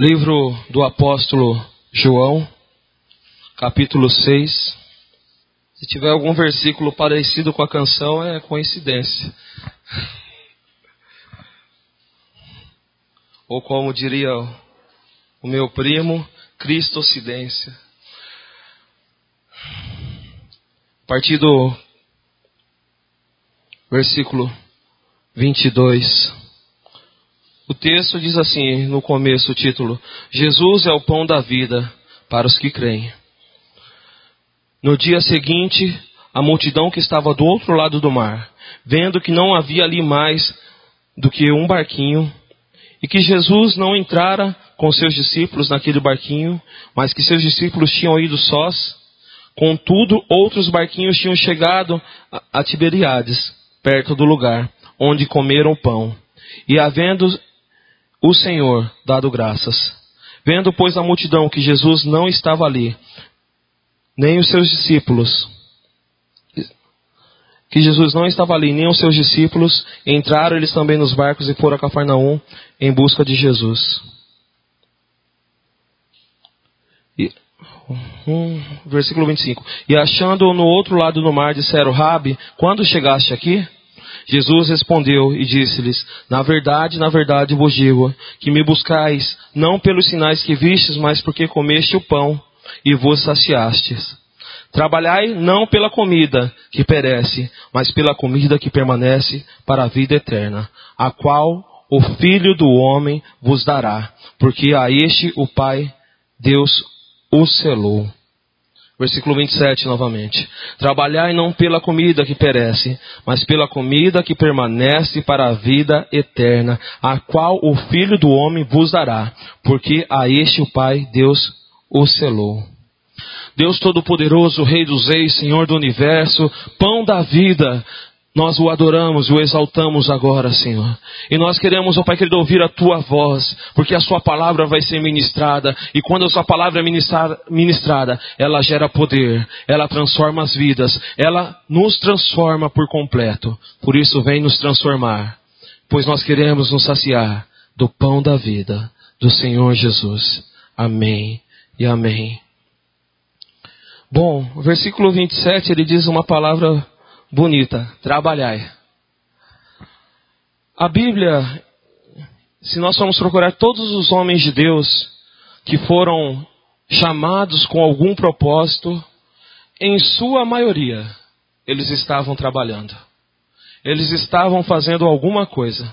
Livro do apóstolo João, capítulo 6. Se tiver algum versículo parecido com a canção, é coincidência. Ou como diria o meu primo, cristocidência. A partir do versículo 22. O texto diz assim, no começo, o título: Jesus é o pão da vida para os que creem. No dia seguinte, a multidão que estava do outro lado do mar, vendo que não havia ali mais do que um barquinho, e que Jesus não entrara com seus discípulos naquele barquinho, mas que seus discípulos tinham ido sós, contudo, outros barquinhos tinham chegado a Tiberíades, perto do lugar onde comeram o pão. E havendo o Senhor dado graças, vendo, pois, a multidão que Jesus não estava ali, nem os seus discípulos, entraram eles também nos barcos e foram a Cafarnaum em busca de Jesus. Versículo 25. E achando-o no outro lado do mar, disseram: Rabi, quando chegaste aqui? Jesus respondeu e disse-lhes: na verdade vos digo, que me buscais, não pelos sinais que vistes, mas porque comeste o pão e vos saciastes. Trabalhai não pela comida que perece, mas pela comida que permanece para a vida eterna, a qual o Filho do Homem vos dará, porque a este o Pai, Deus, o selou. Versículo 27 novamente. Trabalhai não pela comida que perece, mas pela comida que permanece para a vida eterna, a qual o Filho do Homem vos dará, porque a este o Pai, Deus, o selou. Deus Todo-Poderoso, Rei dos Reis, Senhor do Universo, Pão da vida, nós o adoramos, o exaltamos agora, Senhor. E nós queremos, ó Pai querido, ouvir a Tua voz, porque a Sua palavra vai ser ministrada. E quando a Sua palavra é ministrada, ela gera poder, ela transforma as vidas, ela nos transforma por completo. Por isso, vem nos transformar, pois nós queremos nos saciar do pão da vida, do Senhor Jesus. Amém e amém. Bom, o versículo 27, ele diz uma palavra bonita: trabalhai. A Bíblia, se nós formos procurar todos os homens de Deus que foram chamados com algum propósito, em sua maioria, eles estavam trabalhando. Eles estavam fazendo alguma coisa.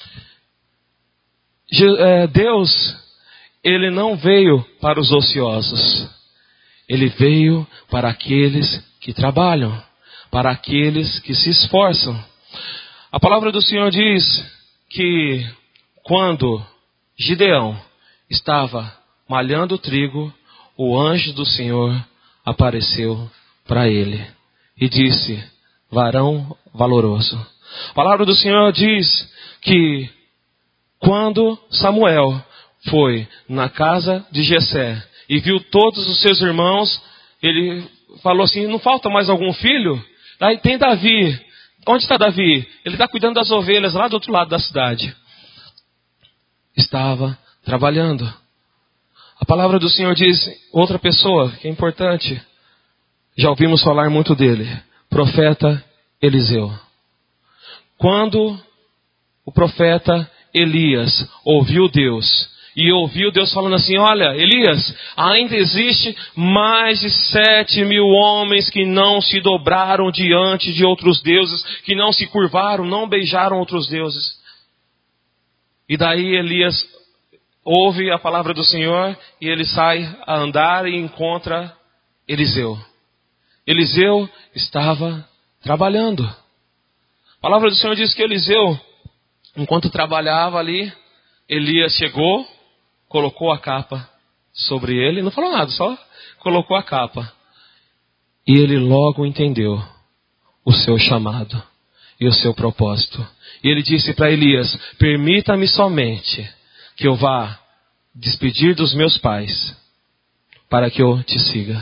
Deus, Ele não veio para os ociosos. Ele veio para aqueles que trabalham, para aqueles que se esforçam. A palavra do Senhor diz que quando Gideão estava malhando o trigo, o anjo do Senhor apareceu para ele e disse: varão valoroso. A palavra do Senhor diz que quando Samuel foi na casa de Jessé e viu todos os seus irmãos, ele falou assim: não falta mais algum filho? Aí tem Davi. Onde está Davi? Ele está cuidando das ovelhas lá do outro lado da cidade. Estava trabalhando. A palavra do Senhor diz, outra pessoa que é importante, já ouvimos falar muito dele, profeta Eliseu. Quando o profeta Elias ouviu Deus, e ouviu Deus falando assim: olha, Elias, ainda existe mais de 7.000 homens que não se dobraram diante de outros deuses, que não se curvaram, não beijaram outros deuses. E daí Elias ouve a palavra do Senhor e ele sai a andar e encontra Eliseu. Eliseu estava trabalhando. A palavra do Senhor diz que Eliseu, enquanto trabalhava ali, Elias chegou, colocou a capa sobre ele, não falou nada, só colocou a capa. E ele logo entendeu o seu chamado e o seu propósito. E ele disse para Elias: permita-me somente que eu vá despedir dos meus pais, para que eu te siga.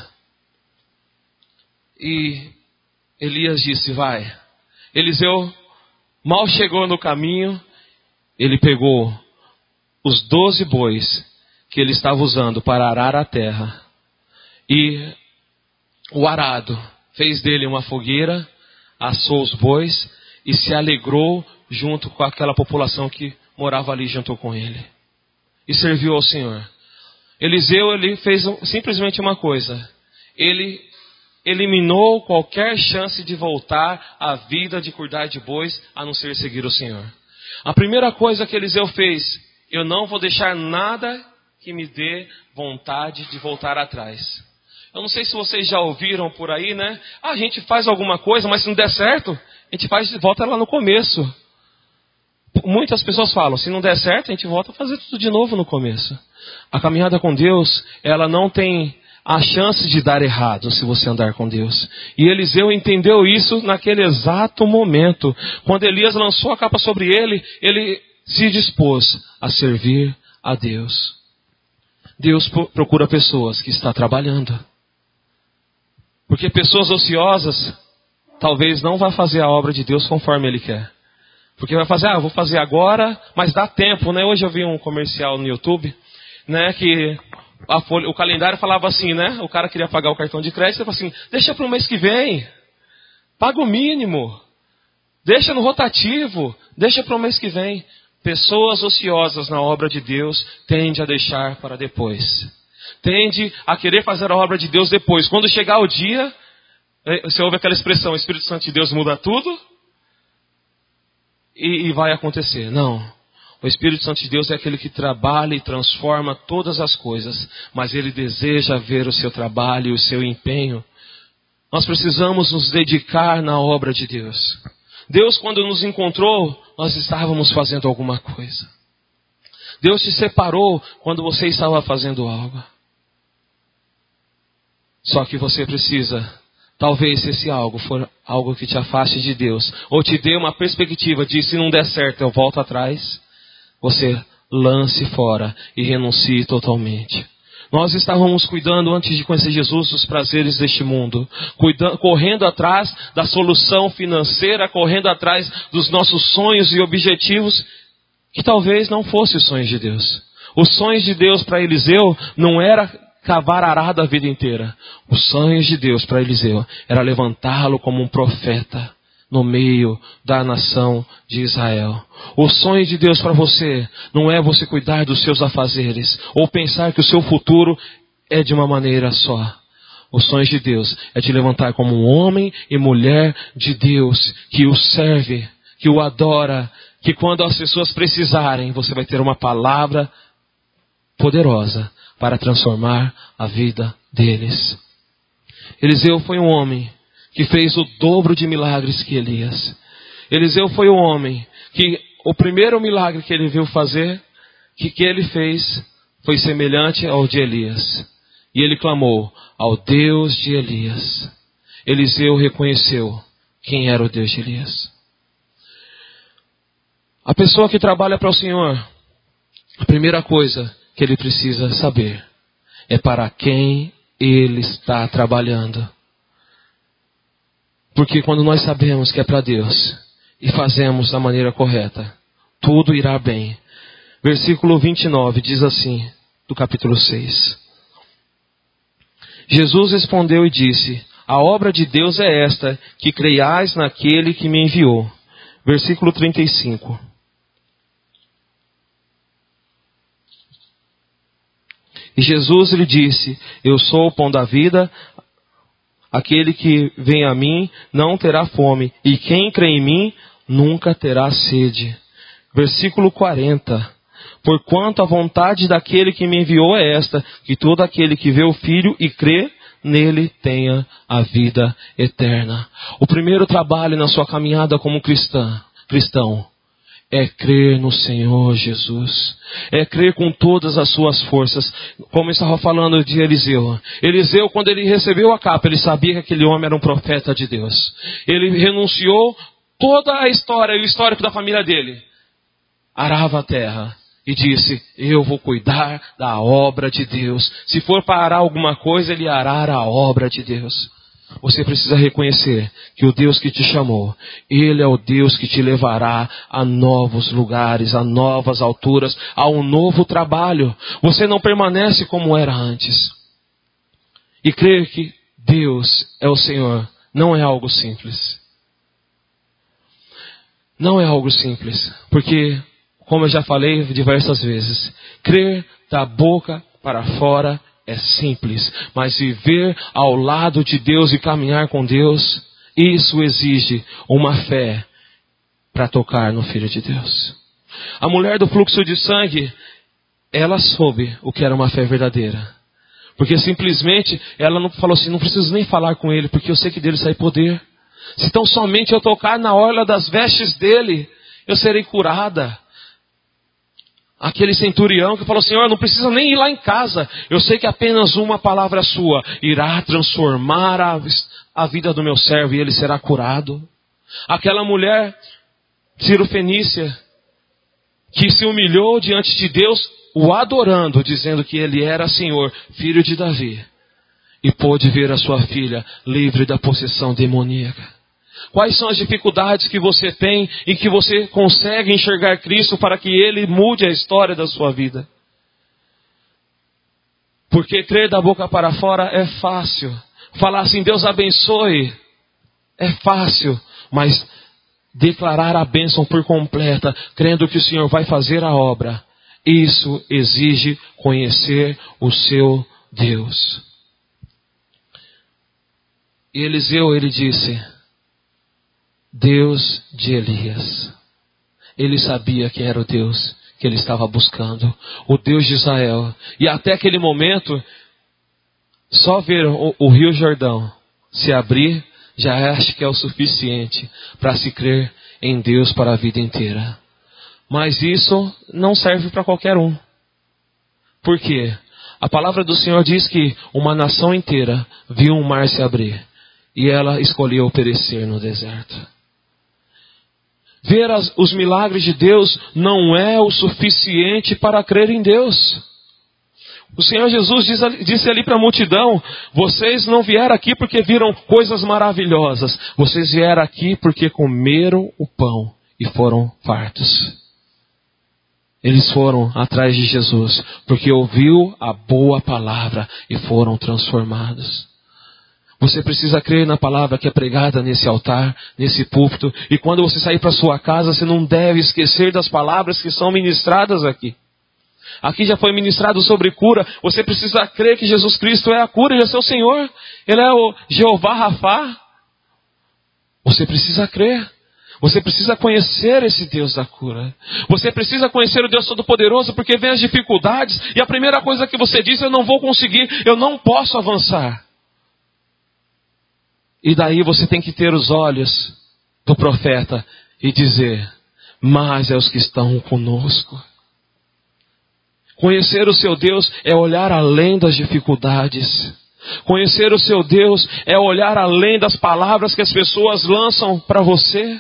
E Elias disse: vai. Eliseu mal chegou no caminho, ele pegou os 12 bois que ele estava usando para arar a terra. E o arado fez dele uma fogueira, assou os bois e se alegrou junto com aquela população que morava ali junto com ele. E serviu ao Senhor. Eliseu, ele fez simplesmente uma coisa. Ele eliminou qualquer chance de voltar à vida de cuidar de bois, a não ser seguir o Senhor. A primeira coisa que Eliseu fez: eu não vou deixar nada que me dê vontade de voltar atrás. Eu não sei se vocês já ouviram por aí, né? A gente faz alguma coisa, mas se não der certo, a gente volta lá no começo. Muitas pessoas falam, se não der certo, a gente volta a fazer tudo de novo no começo. A caminhada com Deus, ela não tem a chance de dar errado se você andar com Deus. E Eliseu entendeu isso naquele exato momento. Quando Elias lançou a capa sobre ele, ele se dispôs a servir a Deus. Deus procura pessoas que estão trabalhando. Porque pessoas ociosas, talvez não vá fazer a obra de Deus conforme Ele quer. Porque vai fazer, eu vou fazer agora, mas dá tempo, né? Hoje eu vi um comercial no YouTube, né? Que o calendário falava assim, né? O cara queria pagar o cartão de crédito, ele falou assim, deixa para o mês que vem. Paga o mínimo. Deixa no rotativo. Deixa para o mês que vem. Pessoas ociosas na obra de Deus tendem a deixar para depois. Tende a querer fazer a obra de Deus depois. Quando chegar o dia, você ouve aquela expressão, o Espírito Santo de Deus muda tudo e vai acontecer. Não. O Espírito Santo de Deus é aquele que trabalha e transforma todas as coisas, mas Ele deseja ver o seu trabalho e o seu empenho. Nós precisamos nos dedicar na obra de Deus. Deus, quando nos encontrou, nós estávamos fazendo alguma coisa. Deus te separou quando você estava fazendo algo. Só que você precisa, talvez se esse algo for algo que te afaste de Deus, ou te dê uma perspectiva de se não der certo eu volto atrás, você lance fora e renuncie totalmente. Nós estávamos cuidando, antes de conhecer Jesus, dos prazeres deste mundo. Correndo atrás da solução financeira, correndo atrás dos nossos sonhos e objetivos, que talvez não fossem os sonhos de Deus. Os sonhos de Deus para Eliseu não era cavar arado a vida inteira. Os sonhos de Deus para Eliseu era levantá-lo como um profeta no meio da nação de Israel. O sonho de Deus para você não é você cuidar dos seus afazeres ou pensar que o seu futuro é de uma maneira só. O sonho de Deus é te levantar como um homem e mulher de Deus que o serve, que o adora, que quando as pessoas precisarem, você vai ter uma palavra poderosa para transformar a vida deles. Eliseu foi um homem que fez o dobro de milagres que Elias. Eliseu foi um homem que o primeiro milagre que ele viu fazer, que ele fez, foi semelhante ao de Elias. E ele clamou ao Deus de Elias. Eliseu reconheceu quem era o Deus de Elias. A pessoa que trabalha para o Senhor, a primeira coisa que ele precisa saber é para quem ele está trabalhando. Porque quando nós sabemos que é para Deus e fazemos da maneira correta, tudo irá bem. Versículo 29 diz assim, do capítulo 6. Jesus respondeu e disse, a obra de Deus é esta, que creiais naquele que me enviou. Versículo 35. E Jesus lhe disse, eu sou o pão da vida, aquele que vem a mim não terá fome, e quem crê em mim nunca terá sede. Versículo 40. Porquanto a vontade daquele que me enviou é esta, que todo aquele que vê o Filho e crê nele tenha a vida eterna. O primeiro trabalho na sua caminhada como cristão, é crer no Senhor Jesus. É crer com todas as suas forças. Como eu estava falando de Eliseu. Eliseu, quando ele recebeu a capa, ele sabia que aquele homem era um profeta de Deus. Ele renunciou toda a história e o histórico da família dele. Arava a terra e disse, eu vou cuidar da obra de Deus. Se for para arar alguma coisa, ele arar a obra de Deus. Você precisa reconhecer que o Deus que te chamou, Ele é o Deus que te levará a novos lugares, a novas alturas, a um novo trabalho. Você não permanece como era antes. E crer que Deus é o Senhor não é algo simples. Não é algo simples, porque, como eu já falei diversas vezes, crer da boca para fora é simples, mas viver ao lado de Deus e caminhar com Deus, isso exige uma fé para tocar no Filho de Deus. A mulher do fluxo de sangue, ela soube o que era uma fé verdadeira. Porque simplesmente ela não falou assim, não preciso nem falar com ele, porque eu sei que dele sai poder. Se tão somente eu tocar na orla das vestes dele, eu serei curada. Aquele centurião que falou, Senhor, não precisa nem ir lá em casa. Eu sei que apenas uma palavra sua irá transformar a vida do meu servo e ele será curado. Aquela mulher, Cirofenícia, que se humilhou diante de Deus, o adorando, dizendo que ele era Senhor, filho de Davi. E pôde ver a sua filha livre da possessão demoníaca. Quais são as dificuldades que você tem e que você consegue enxergar Cristo para que Ele mude a história da sua vida? Porque crer da boca para fora é fácil. Falar assim, Deus abençoe, é fácil. Mas declarar a bênção por completa, crendo que o Senhor vai fazer a obra, isso exige conhecer o seu Deus. E Eliseu, ele disse, Deus de Elias. Ele sabia quem era o Deus que ele estava buscando, o Deus de Israel. E até aquele momento, só ver o Rio Jordão se abrir, já acho que é o suficiente para se crer em Deus para a vida inteira. Mas isso não serve para qualquer um. Por quê? A palavra do Senhor diz que uma nação inteira viu um mar se abrir e ela escolheu perecer no deserto. Ver os milagres de Deus não é o suficiente para crer em Deus. O Senhor Jesus disse ali para a multidão, vocês não vieram aqui porque viram coisas maravilhosas. Vocês vieram aqui porque comeram o pão e foram fartos. Eles foram atrás de Jesus porque ouviu a boa palavra e foram transformados. Você precisa crer na palavra que é pregada nesse altar, nesse púlpito. E quando você sair para sua casa, você não deve esquecer das palavras que são ministradas aqui. Aqui já foi ministrado sobre cura. Você precisa crer que Jesus Cristo é a cura, Ele é seu Senhor. Ele é o Jeová Rafá. Você precisa crer. Você precisa conhecer esse Deus da cura. Você precisa conhecer o Deus Todo-Poderoso, porque vem as dificuldades. E a primeira coisa que você diz, eu não vou conseguir, eu não posso avançar. E daí você tem que ter os olhos do profeta e dizer, mas é os que estão conosco. Conhecer o seu Deus é olhar além das dificuldades. Conhecer o seu Deus é olhar além das palavras que as pessoas lançam para você.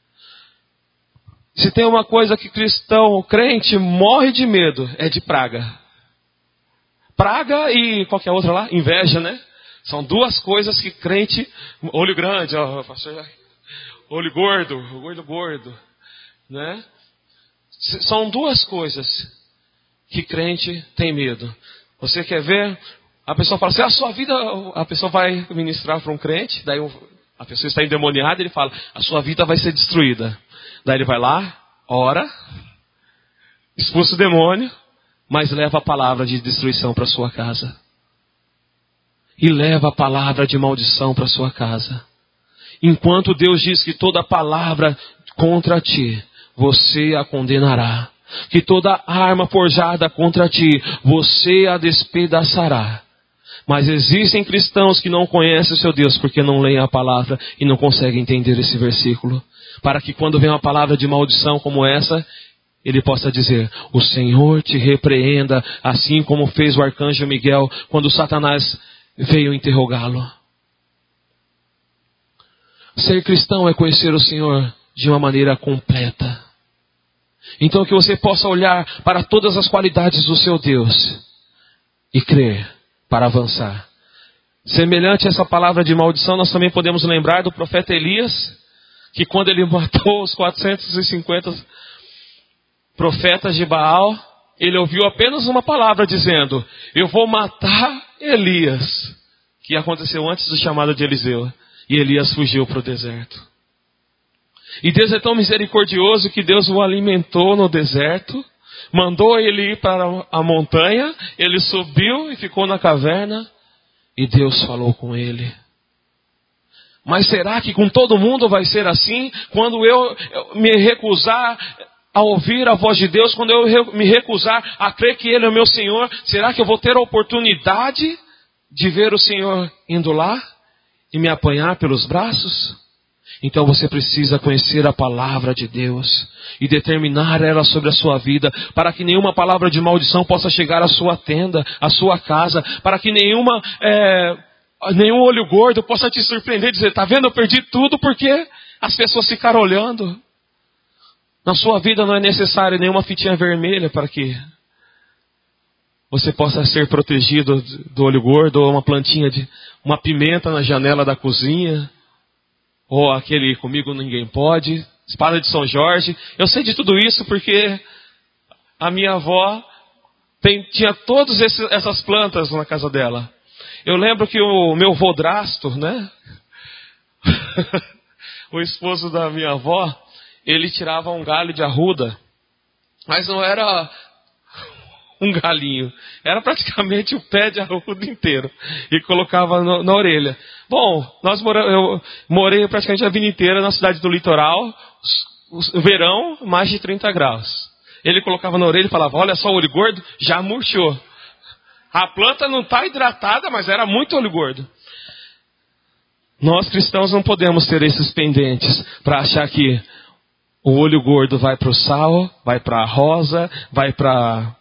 Se tem uma coisa que cristão, crente, morre de medo, é de praga. Praga e qualquer outra lá, inveja, né? São duas coisas que crente, olho grande, ó, pastor, olho gordo, né? São duas coisas que crente tem medo. Você quer ver? A pessoa fala assim, a sua vida, a pessoa vai ministrar para um crente, daí a pessoa está endemoniada, ele fala, a sua vida vai ser destruída. Daí ele vai lá, ora, expulsa o demônio, mas leva a palavra de destruição para sua casa. E leva a palavra de maldição para sua casa. Enquanto Deus diz que toda palavra contra ti, você a condenará. Que toda arma forjada contra ti, você a despedaçará. Mas existem cristãos que não conhecem o seu Deus porque não leem a palavra e não conseguem entender esse versículo. Para que quando vem uma palavra de maldição como essa, ele possa dizer, o Senhor te repreenda, assim como fez o arcanjo Miguel quando Satanás veio interrogá-lo. Ser cristão é conhecer o Senhor de uma maneira completa. Então que você possa olhar para todas as qualidades do seu Deus e crer para avançar. Semelhante a essa palavra de maldição, nós também podemos lembrar do profeta Elias, que quando ele matou os 450 profetas de Baal, ele ouviu apenas uma palavra dizendo: eu vou matar Elias, que aconteceu antes do chamado de Eliseu. E Elias fugiu para o deserto. E Deus é tão misericordioso que Deus o alimentou no deserto, mandou ele ir para a montanha, ele subiu e ficou na caverna, e Deus falou com ele. Mas será que com todo mundo vai ser assim? Quando eu me recusar a ouvir a voz de Deus, quando eu me recusar a crer que Ele é o meu Senhor, será que eu vou ter a oportunidade de ver o Senhor indo lá e me apanhar pelos braços? Então você precisa conhecer a palavra de Deus e determinar ela sobre a sua vida, para que nenhuma palavra de maldição possa chegar à sua tenda, à sua casa, para que nenhum olho gordo possa te surpreender e dizer: está vendo, eu perdi tudo porque as pessoas ficaram olhando. Na sua vida não é necessário nenhuma fitinha vermelha para que você possa ser protegido do olho gordo, ou uma pimenta na janela da cozinha, ou aquele comigo ninguém pode, espada de São Jorge. Eu sei de tudo isso porque a minha avó tinha todas essas plantas na casa dela. Eu lembro que o meu vodrasto, né? O esposo da minha avó, ele tirava um galho de arruda, mas não era um galinho, era praticamente o pé de arruda inteiro, e colocava na orelha. Bom, eu morei praticamente a vida inteira na cidade do litoral, o verão, mais de 30 graus. Ele colocava na orelha e falava: olha só o olho gordo, já murchou. A planta não está hidratada, mas era muito olho gordo. Nós cristãos não podemos ter esses pendentes para achar que o olho gordo vai para o sal, vai para a rosa, vai para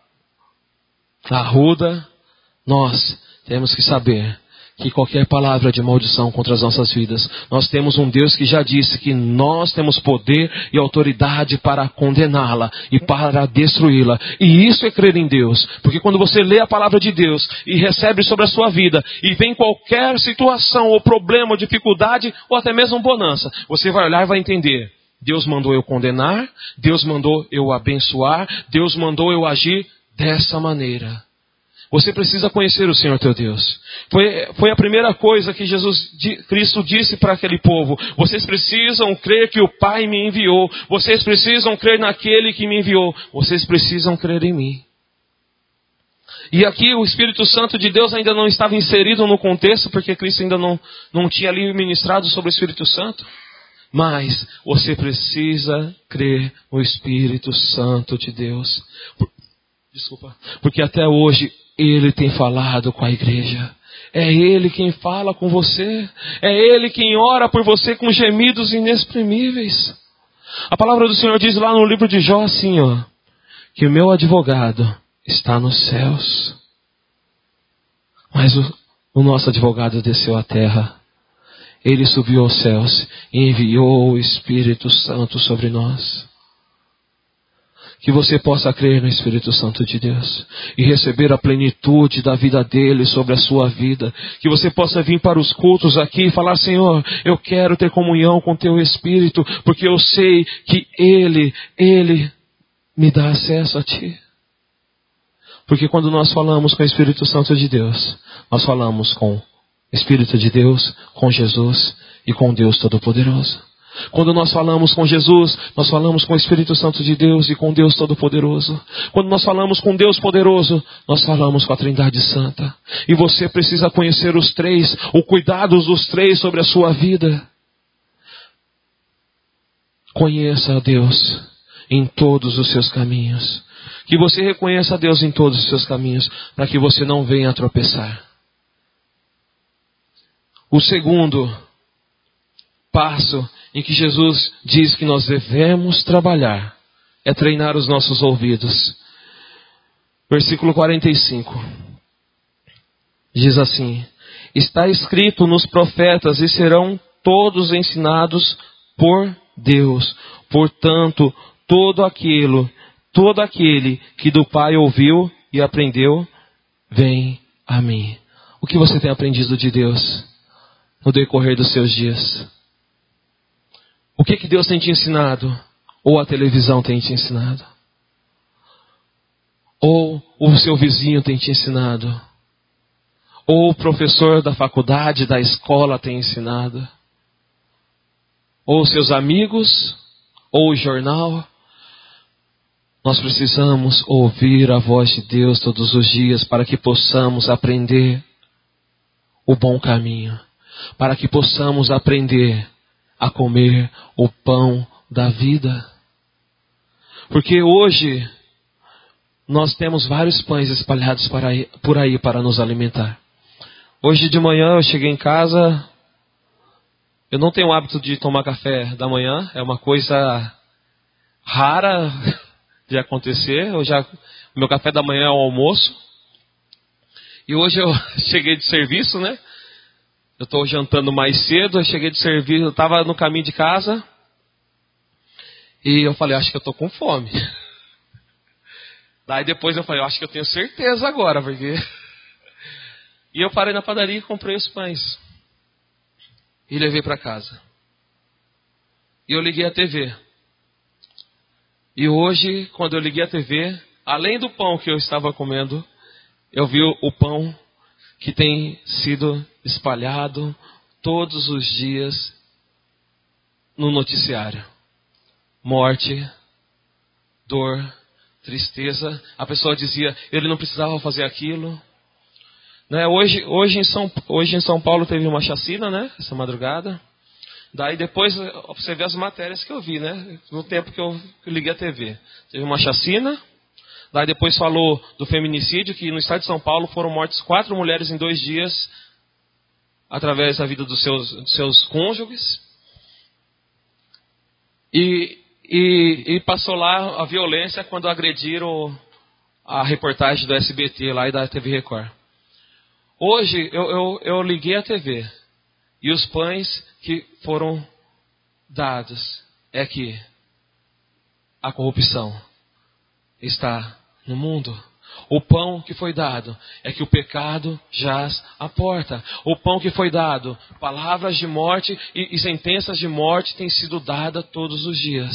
a arruda. Nós temos que saber que qualquer palavra de maldição contra as nossas vidas, nós temos um Deus que já disse que nós temos poder e autoridade para condená-la e para destruí-la. E isso é crer em Deus. Porque quando você lê a palavra de Deus e recebe sobre a sua vida, e vem qualquer situação ou problema ou dificuldade, ou até mesmo bonança, você vai olhar e vai entender: Deus mandou eu condenar, Deus mandou eu abençoar, Deus mandou eu agir dessa maneira. Você precisa conhecer o Senhor teu Deus. Foi a primeira coisa que Cristo disse para aquele povo: vocês precisam crer que o Pai me enviou. Vocês precisam crer naquele que me enviou. Vocês precisam crer em mim. E aqui o Espírito Santo de Deus ainda não estava inserido no contexto, porque Cristo ainda não tinha ali ministrado sobre o Espírito Santo. Mas você precisa crer no Espírito Santo de Deus. Porque até hoje Ele tem falado com a igreja. É Ele quem fala com você. É Ele quem ora por você com gemidos inexprimíveis. A palavra do Senhor diz lá no livro de Jó assim, que o meu advogado está nos céus. Mas o nosso advogado desceu à terra. Ele subiu aos céus e enviou o Espírito Santo sobre nós. Que você possa crer no Espírito Santo de Deus e receber a plenitude da vida dele sobre a sua vida. Que você possa vir para os cultos aqui e falar: Senhor, eu quero ter comunhão com teu Espírito, porque eu sei que Ele me dá acesso a ti. Porque quando nós falamos com o Espírito Santo de Deus, nós falamos com o Espírito de Deus, com Jesus e com Deus Todo-Poderoso. Quando nós falamos com Jesus, nós falamos com o Espírito Santo de Deus e com Deus Todo-Poderoso. Quando nós falamos com Deus Poderoso, nós falamos com a Trindade Santa. E você precisa conhecer os três, o cuidado dos três sobre a sua vida. Conheça a Deus em todos os seus caminhos. Que você reconheça a Deus em todos os seus caminhos, para que você não venha a tropeçar. O segundo passo em que Jesus diz que nós devemos trabalhar é treinar os nossos ouvidos. Versículo 45 diz assim: está escrito nos profetas e serão todos ensinados por Deus. Portanto, todo aquele que do Pai ouviu e aprendeu, vem a mim. O que você tem aprendido de Deus no decorrer dos seus dias? O que Deus tem te ensinado? Ou a televisão tem te ensinado? Ou o seu vizinho tem te ensinado? Ou o professor da faculdade, da escola tem ensinado? Ou seus amigos? Ou o jornal? Nós precisamos ouvir a voz de Deus todos os dias para que possamos aprender o bom caminho. Para que possamos aprender a comer o pão da vida. Porque hoje nós temos vários pães espalhados por aí para nos alimentar. Hoje de manhã eu cheguei em casa, eu não tenho o hábito de tomar café da manhã, é uma coisa rara de acontecer. O meu café da manhã é o almoço. E hoje eu cheguei de serviço, né? Eu estou jantando mais cedo, eu cheguei de serviço, eu estava no caminho de casa. E eu falei, acho que eu estou com fome. Daí depois eu falei, acho que eu tenho certeza agora, porque... E eu parei na padaria e comprei os pães. E levei para casa. E eu liguei a TV. E hoje, quando eu liguei a TV, além do pão que eu estava comendo, eu vi o pão que tem sido espalhado todos os dias no noticiário. Morte, dor, tristeza. A pessoa dizia, ele não precisava fazer aquilo. Né? Hoje em São Paulo teve uma chacina, né? Essa madrugada. Daí depois você vê as matérias que eu vi, né? No tempo que eu liguei a TV. Teve uma chacina. Daí depois falou do feminicídio, que no estado de São Paulo foram mortas 4 mulheres em 2 dias, através da vida dos seus cônjuges. E passou lá a violência quando agrediram a reportagem do SBT lá e da TV Record. Hoje eu liguei a TV e os pães que foram dados é que a corrupção está no mundo. O pão que foi dado é que o pecado jaz à porta. O pão que foi dado, palavras de morte e sentenças de morte têm sido dadas todos os dias.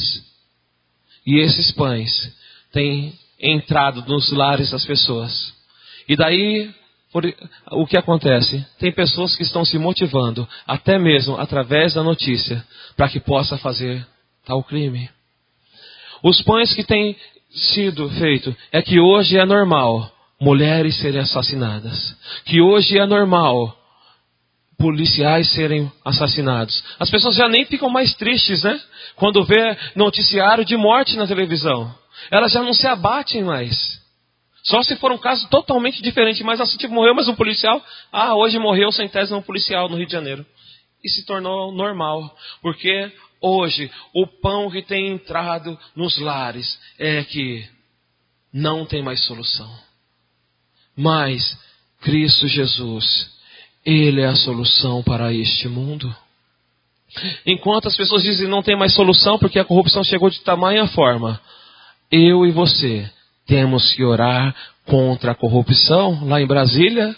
E esses pães têm entrado nos lares das pessoas. E daí, o que acontece? Tem pessoas que estão se motivando, até mesmo através da notícia, para que possa fazer tal crime. Os pães que têm sido feito é que hoje é normal mulheres serem assassinadas, que hoje é normal policiais serem assassinados. As pessoas já nem ficam mais tristes, né? Quando vê noticiário de morte na televisão, elas já não se abatem mais. Só se for um caso totalmente diferente, mas assim, tipo, morreu mais um policial, hoje morreu o 100º policial no Rio de Janeiro. E se tornou normal, porque hoje, o pão que tem entrado nos lares é que não tem mais solução. Mas Cristo Jesus, Ele é a solução para este mundo. Enquanto as pessoas dizem que não tem mais solução porque a corrupção chegou de tamanha forma, eu e você temos que orar contra a corrupção lá em Brasília,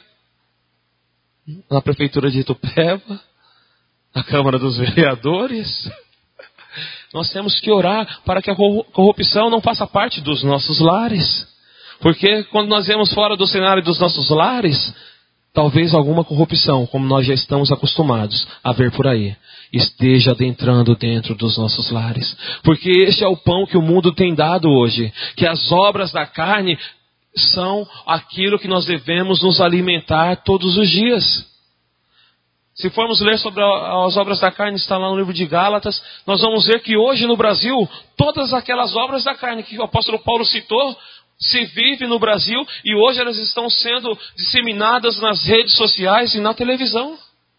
na prefeitura de Itupeva, na Câmara dos Vereadores. Nós temos que orar para que a corrupção não faça parte dos nossos lares. Porque quando nós vemos fora do cenário dos nossos lares, talvez alguma corrupção, como nós já estamos acostumados a ver por aí, esteja adentrando dentro dos nossos lares. Porque este é o pão que o mundo tem dado hoje. Que as obras da carne são aquilo que nós devemos nos alimentar todos os dias. Se formos ler sobre as obras da carne, está lá no livro de Gálatas, nós vamos ver que hoje no Brasil, todas aquelas obras da carne que o apóstolo Paulo citou, se vive no Brasil e hoje elas estão sendo disseminadas nas redes sociais e na televisão.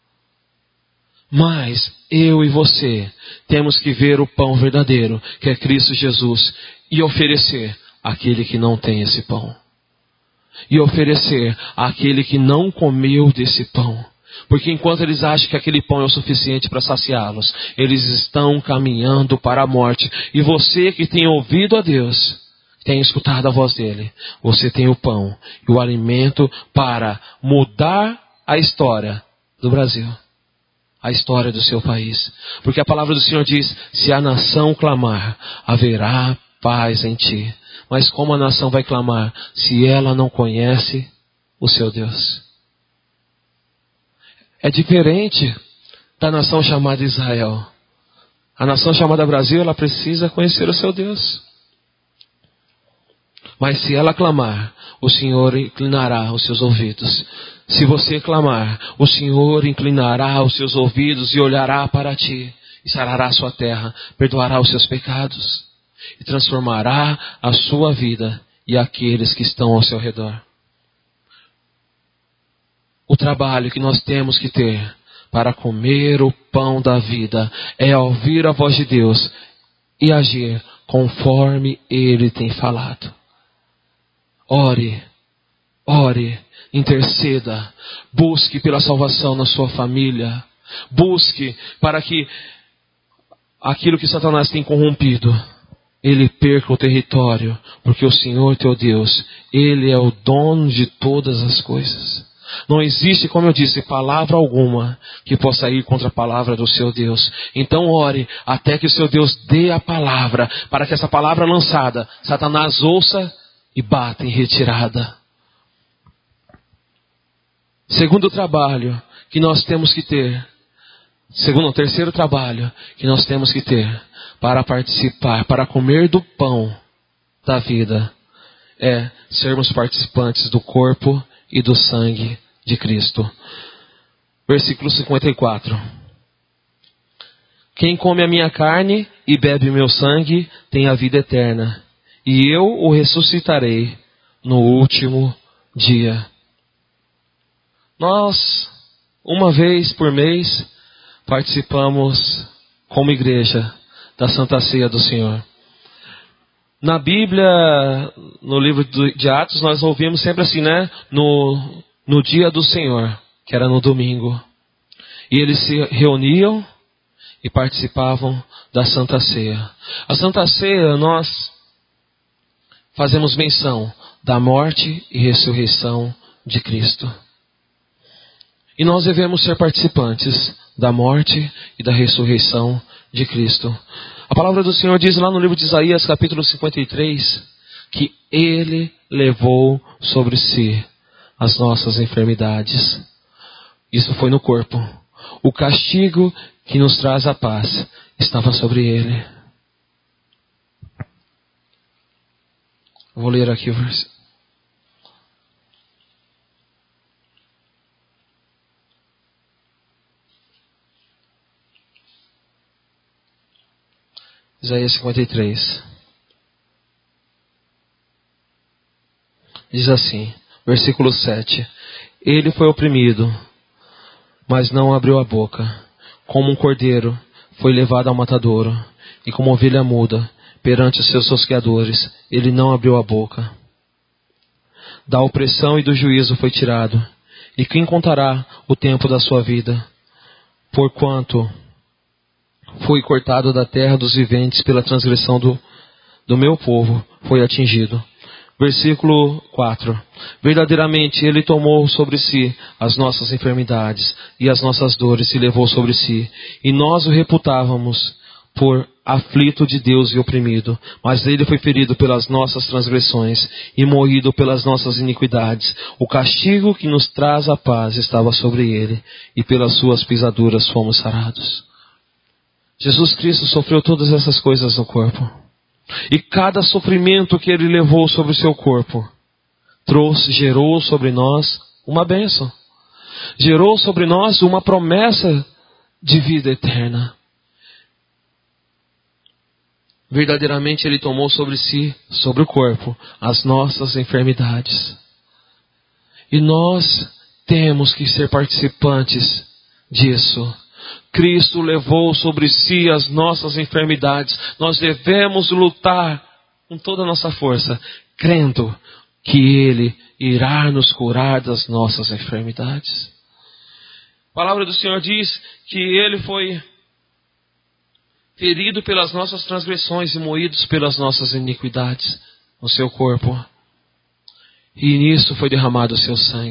Mas eu e você temos que ver o pão verdadeiro, que é Cristo Jesus, e oferecer àquele que não tem esse pão. E oferecer àquele que não comeu desse pão. Porque enquanto eles acham que aquele pão é o suficiente para saciá-los, eles estão caminhando para a morte. E você que tem ouvido a Deus, tem escutado a voz dele, você tem o pão e o alimento para mudar a história do Brasil, a história do seu país. Porque a palavra do Senhor diz, se a nação clamar, haverá paz em ti. Mas como a nação vai clamar se ela não conhece o seu Deus? É diferente da nação chamada Israel. A nação chamada Brasil, ela precisa conhecer o seu Deus. Mas se ela clamar, o Senhor inclinará os seus ouvidos. Se você clamar, o Senhor inclinará os seus ouvidos e olhará para ti. E sarará a sua terra, perdoará os seus pecados. E transformará a sua vida e aqueles que estão ao seu redor. O trabalho que nós temos que ter para comer o pão da vida é ouvir a voz de Deus e agir conforme Ele tem falado. Ore, interceda, busque pela salvação na sua família, busque para que aquilo que Satanás tem corrompido, ele perca o território, porque o Senhor teu Deus, Ele é o dono de todas as coisas. Não existe, como eu disse, palavra alguma que possa ir contra a palavra do seu Deus. Então ore até que o seu Deus dê a palavra, para que essa palavra lançada, Satanás ouça e bata em retirada. Segundo trabalho que nós temos que ter, terceiro trabalho que nós temos que ter para participar, para comer do pão da vida, é sermos participantes do corpo e do sangue de Cristo. Versículo 54. Quem come a minha carne e bebe o meu sangue tem a vida eterna, e eu o ressuscitarei no último dia. Nós, uma vez por mês, participamos como igreja da Santa Ceia do Senhor. Na Bíblia, no livro de Atos, nós ouvimos sempre assim, né? No dia do Senhor, que era no domingo. E eles se reuniam e participavam da Santa Ceia. A Santa Ceia, nós fazemos menção da morte e ressurreição de Cristo. E nós devemos ser participantes da morte e da ressurreição de Cristo. A palavra do Senhor diz lá no livro de Isaías, capítulo 53, que Ele levou sobre si as nossas enfermidades. Isso foi no corpo. O castigo que nos traz a paz estava sobre Ele. Vou ler aqui o versículo. Isaías 53. Diz assim, versículo 7. Ele foi oprimido, mas não abriu a boca. Como um cordeiro foi levado ao matadouro, e como ovelha muda perante os seus tosqueadores, ele não abriu a boca. Da opressão e do juízo foi tirado. E quem contará o tempo da sua vida? Porquanto foi cortado da terra dos viventes pela transgressão do meu povo, foi atingido. Versículo 4. Verdadeiramente Ele tomou sobre si as nossas enfermidades e as nossas dores e levou sobre si. E nós o reputávamos por aflito de Deus e oprimido. Mas Ele foi ferido pelas nossas transgressões e moído pelas nossas iniquidades. O castigo que nos traz a paz estava sobre Ele, e pelas suas pisaduras fomos sarados. Jesus Cristo sofreu todas essas coisas no corpo. E cada sofrimento que Ele levou sobre o seu corpo gerou sobre nós uma bênção. Gerou sobre nós uma promessa de vida eterna. Verdadeiramente Ele tomou sobre si, sobre o corpo, as nossas enfermidades. E nós temos que ser participantes disso. Cristo levou sobre si as nossas enfermidades. Nós devemos lutar com toda a nossa força, crendo que Ele irá nos curar das nossas enfermidades. A palavra do Senhor diz que Ele foi ferido pelas nossas transgressões e moídos pelas nossas iniquidades no seu corpo. E nisso foi derramado o seu sangue.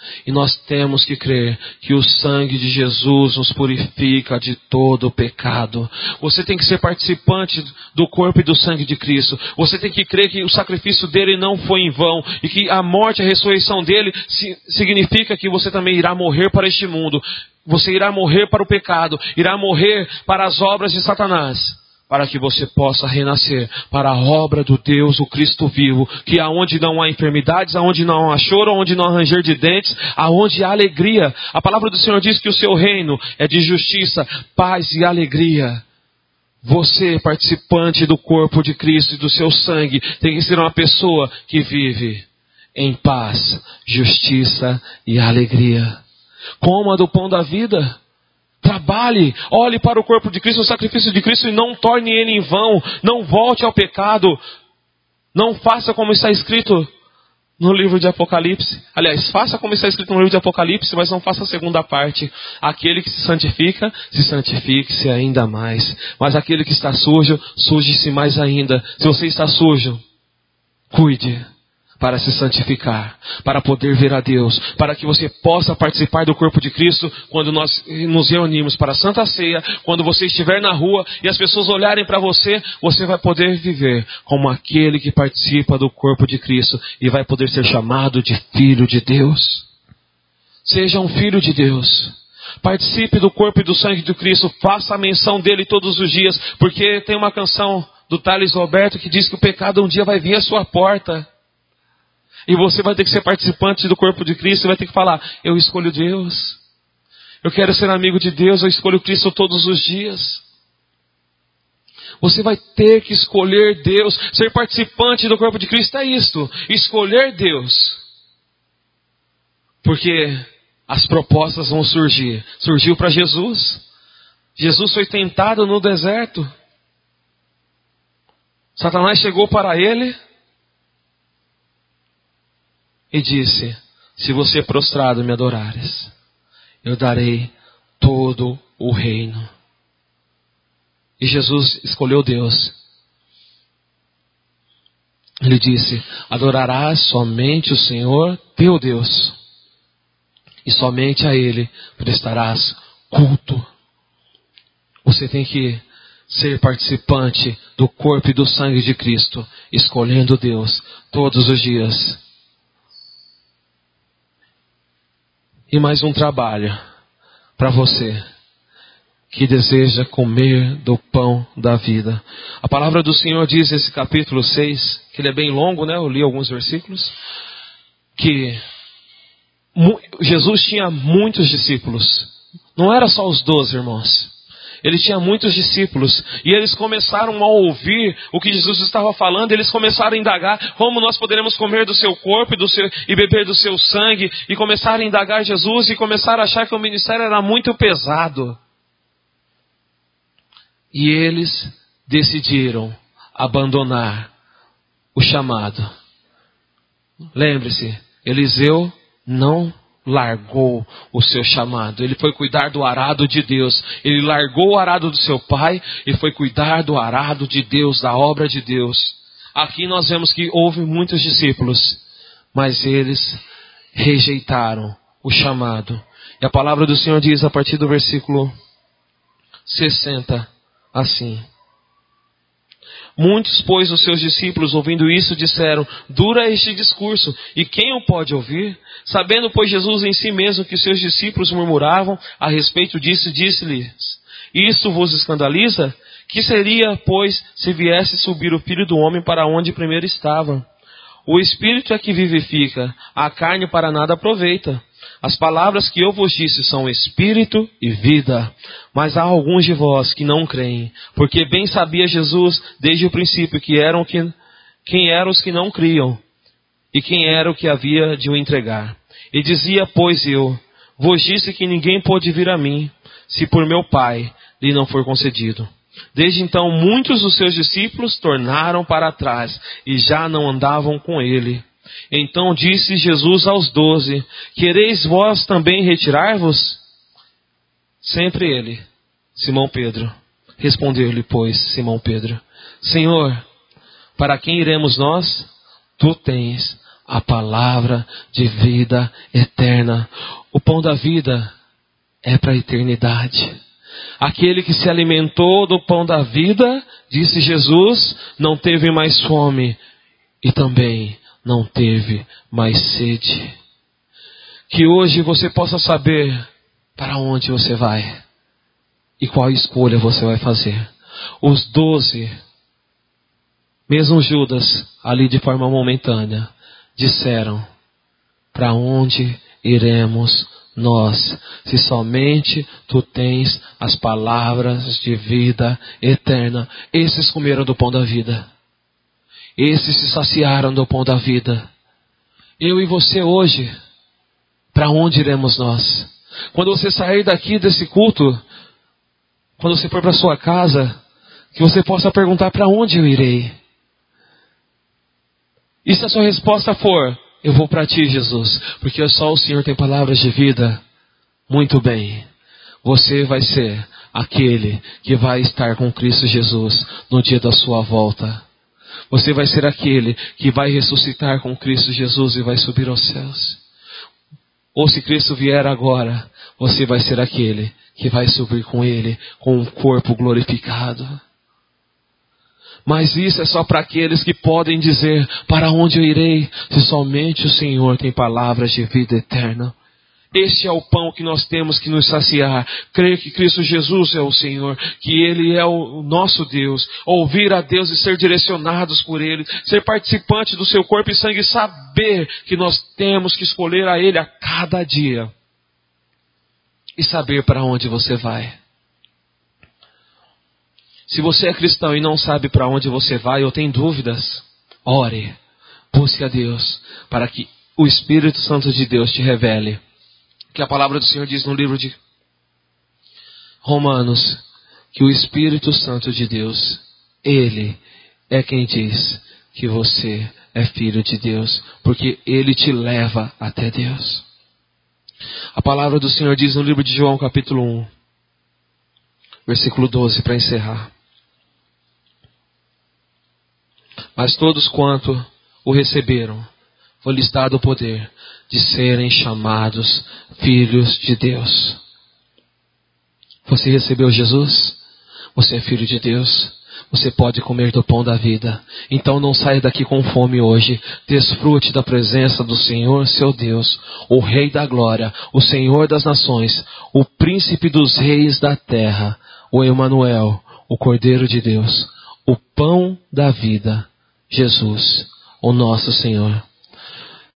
E nós temos que crer que o sangue de Jesus nos purifica de todo o pecado. Você tem que ser participante do corpo e do sangue de Cristo. Você tem que crer que o sacrifício dele não foi em vão. E que a morte e a ressurreição dele significa que você também irá morrer para este mundo. Você irá morrer para o pecado. Irá morrer para as obras de Satanás. Para que você possa renascer para a obra do Deus, o Cristo vivo, que aonde não há enfermidades, aonde não há choro, aonde não há ranger de dentes, aonde há alegria. A palavra do Senhor diz que o seu reino é de justiça, paz e alegria. Você, participante do corpo de Cristo e do seu sangue, tem que ser uma pessoa que vive em paz, justiça e alegria. Coma do pão da vida. Trabalhe, olhe para o corpo de Cristo, o sacrifício de Cristo e não torne ele em vão. Não volte ao pecado. Não faça como está escrito no livro de Apocalipse. Aliás, faça como está escrito no livro de Apocalipse, mas não faça a segunda parte. Aquele que se santifica, se santifique-se ainda mais. Mas aquele que está sujo, suje-se mais ainda. Se você está sujo, cuide para se santificar, para poder ver a Deus, para que você possa participar do corpo de Cristo quando nós nos reunimos para a Santa Ceia, quando você estiver na rua e as pessoas olharem para você, você vai poder viver como aquele que participa do corpo de Cristo e vai poder ser chamado de filho de Deus. Seja um filho de Deus. Participe do corpo e do sangue de Cristo, faça a menção dele todos os dias, porque tem uma canção do Thales Roberto que diz que o pecado um dia vai vir à sua porta. E você vai ter que ser participante do corpo de Cristo e vai ter que falar, eu escolho Deus. Eu quero ser amigo de Deus, eu escolho Cristo todos os dias. Você vai ter que escolher Deus. Ser participante do corpo de Cristo é isto. Escolher Deus. Porque as propostas vão surgir. Surgiu para Jesus. Jesus foi tentado no deserto. Satanás chegou para ele e disse, se você prostrado me adorares, eu darei todo o reino. E Jesus escolheu Deus. Ele disse, adorarás somente o Senhor teu Deus. E somente a Ele prestarás culto. Você tem que ser participante do corpo e do sangue de Cristo, escolhendo Deus todos os dias. E mais um trabalho para você que deseja comer do pão da vida. A palavra do Senhor diz nesse capítulo 6, que ele é bem longo, né? Eu li alguns versículos, que Jesus tinha muitos discípulos. Não era só os 12, irmãos. Ele tinha muitos discípulos. E eles começaram a ouvir o que Jesus estava falando. Eles começaram a indagar como nós poderemos comer do seu corpo e beber do seu sangue. E começaram a indagar Jesus e começaram a achar que o ministério era muito pesado. E eles decidiram abandonar o chamado. Lembre-se, Eliseu não largou o seu chamado. Ele foi cuidar do arado de Deus. Ele largou o arado do seu pai e foi cuidar do arado de Deus, da obra de Deus. Aqui nós vemos que houve muitos discípulos, mas eles rejeitaram o chamado. E a palavra do Senhor diz a partir do versículo 60 assim. Muitos, pois, os seus discípulos, ouvindo isso, disseram, dura este discurso, e quem o pode ouvir? Sabendo, pois, Jesus em si mesmo que seus discípulos murmuravam a respeito disso, disse-lhes, isso vos escandaliza? Que seria, pois, se viesse subir o Filho do Homem para onde primeiro estava? O Espírito é que vivifica, a carne para nada aproveita. As palavras que eu vos disse são Espírito e vida. Mas há alguns de vós que não creem, porque bem sabia Jesus desde o princípio quem eram os que não criam, e quem era o que havia de o entregar. E dizia, pois eu, vos disse que ninguém pode vir a mim, se por meu Pai lhe não for concedido. Desde então muitos dos seus discípulos tornaram para trás, e já não andavam com ele. Então disse Jesus aos 12, quereis vós também retirar-vos? Sempre ele, Simão Pedro. Respondeu-lhe, pois, Simão Pedro, Senhor, para quem iremos nós? Tu tens a palavra de vida eterna. O pão da vida é para a eternidade. Aquele que se alimentou do pão da vida, disse Jesus, não teve mais fome e também não teve mais sede. Que hoje você possa saber para onde você vai e qual escolha você vai fazer. Os 12, mesmo Judas, ali de forma momentânea, disseram: para onde iremos nós, se somente tu tens as palavras de vida eterna? Esses comeram do pão da vida. Esses se saciaram do pão da vida. Eu e você hoje, para onde iremos nós? Quando você sair daqui desse culto, quando você for para sua casa, que você possa perguntar: para onde eu irei? E se a sua resposta for: eu vou para ti, Jesus, porque só o Senhor tem palavras de vida, muito bem. Você vai ser aquele que vai estar com Cristo Jesus no dia da sua volta. Você vai ser aquele que vai ressuscitar com Cristo Jesus e vai subir aos céus. Ou se Cristo vier agora, você vai ser aquele que vai subir com Ele, com um corpo glorificado. Mas isso é só para aqueles que podem dizer: para onde eu irei, se somente o Senhor tem palavras de vida eterna. Este é o pão que nós temos que nos saciar. Crer que Cristo Jesus é o Senhor, que Ele é o nosso Deus. Ouvir a Deus e ser direcionados por Ele. Ser participante do seu corpo e sangue e saber que nós temos que escolher a Ele a cada dia. E saber para onde você vai. Se você é cristão e não sabe para onde você vai ou tem dúvidas, ore, busque a Deus para que o Espírito Santo de Deus te revele. Que a palavra do Senhor diz no livro de Romanos, que o Espírito Santo de Deus, Ele é quem diz que você é filho de Deus, porque Ele te leva até Deus. A palavra do Senhor diz no livro de João capítulo 1, versículo 12, para encerrar: mas todos quanto o receberam, foi-lhes dado o poder de serem chamados filhos de Deus. Você recebeu Jesus? Você é filho de Deus? Você pode comer do pão da vida. Então não saia daqui com fome hoje. Desfrute da presença do Senhor, seu Deus, o Rei da Glória, o Senhor das Nações, o Príncipe dos Reis da Terra, o Emanuel, o Cordeiro de Deus, o pão da vida, Jesus, o nosso Senhor.